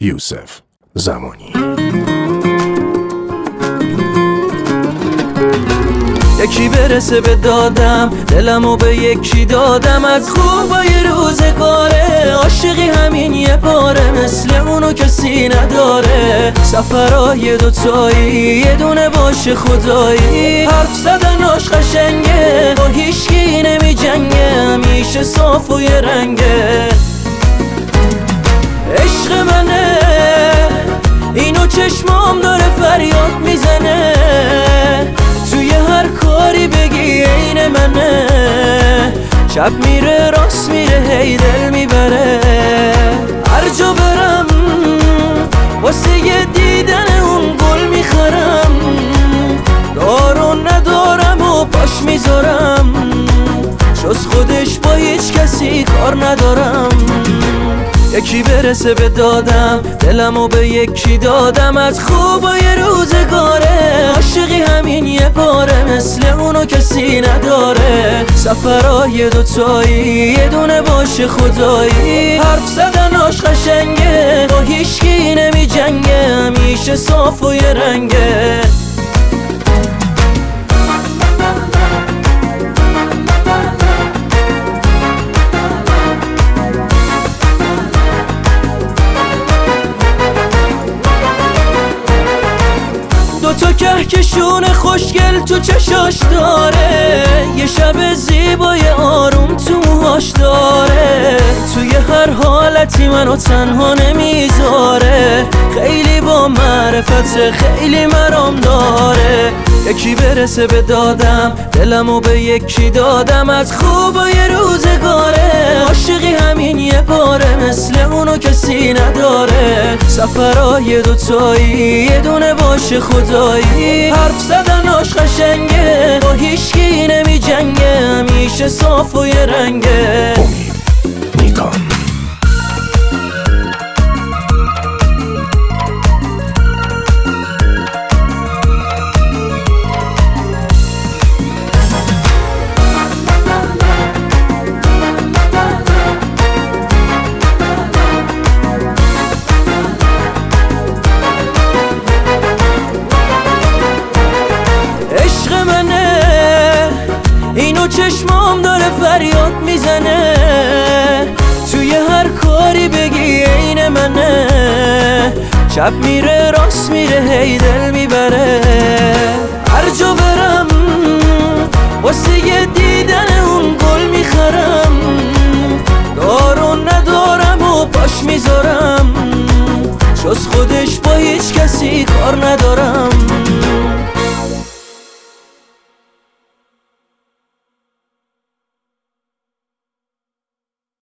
یوسف زمانی. یکی برسه به دادم، دلمو به یکی دادم. از خوبای روزگاره عاشقی همین یه باره، مثل اونو کسی نداره. سفرهای دوتایی یه دونه باشه خدایی. حرف زدناش قشنگه، با هیچکی نمی جنگه، همیشه صاف و یه رنگه. عشق منه اینو چشمام داره فریاد میزنه. توی هر کاری بگی عین منه، چپ میره راست میره هی دل میبره. هر جا برم واسه یه دیدن اون گل میخرم. دارو ندارم و پاش میذارم، جز خودش با هیچ کسی کار ندارم. یکی برسه به دادم، دلمو به یکی دادم. از خوبای روزگاره عاشقی همین یه باره، مثل اونو کسی نداره. سفرهای دوتایی یه دونه باشه خدایی. حرف زدناش قشنگه، با هیچکی نمی جنگه، همیشه صاف و یه رنگه. دوتا کهکشون خوشگل تو چشاش داره، یه شب زیبای آروم تو موهاش داره. توی هر حالتی منو تنها نمیذاره، خیلی با معرفت خیلی مرام داره. یکی برسه به دادم، دلمو به یکی دادم. از خوبای روزگاره عاشقی همین یه باره، مثل اونو کسی نداره. سفرهای دوتایی یه دونه باشه خدایی. حرف زدناش قشنگه، با هیچکی نمی جنگه، همیشه صاف و یه رنگه. امید نیکان. اینو چشمام داره فریاد میزنه. توی هر کاری بگی عین منه، چپ میره راست میره هی دل میبره. هر جا برم واسه یه دیدن اون گل میخرم. دارو ندارم و پاش میذارم، جز خودش با هیچ کسی کار ندارم.